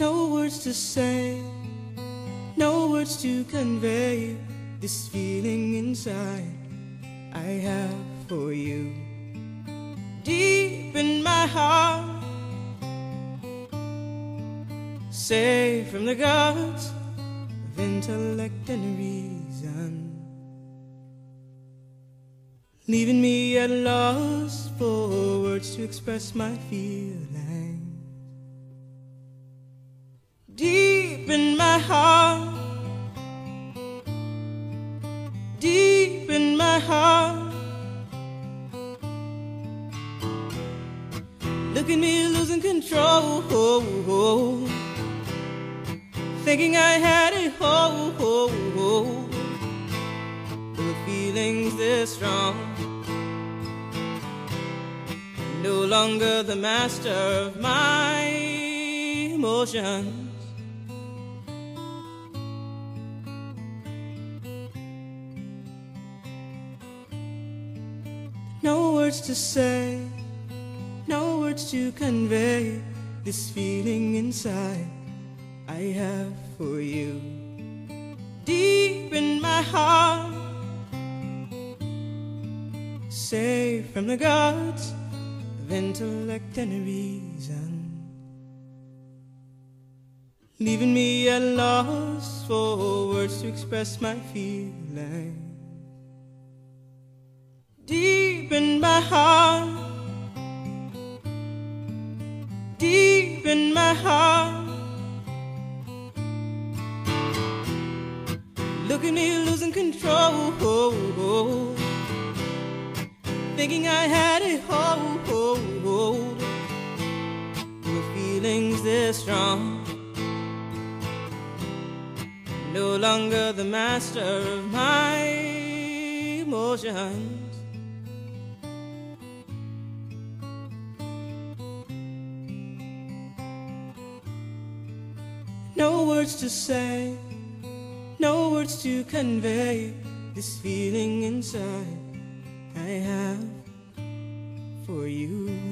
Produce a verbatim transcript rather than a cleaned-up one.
No words to say, no words to convey this feeling inside I have for you. Deep in my heart, safe from the guards of intellect and reason, leaving me at loss for words to express my feelings. Deep in my heart, deep in my heart, look at me losing control, thinking I had a hold, the feelings this strong, no longer the master of my emotions. No words to say, no words to convey this feeling inside I have for you. Deep in my heart, safe from the guards of intellect and reason, leaving me at loss for words to express my feelings. Deep in my heart, deep in my heart, look at me losing control, thinking I had a hold, the feelings this strong, no longer the master of my emotions. No words to say, no words to convey this feeling inside I have for you.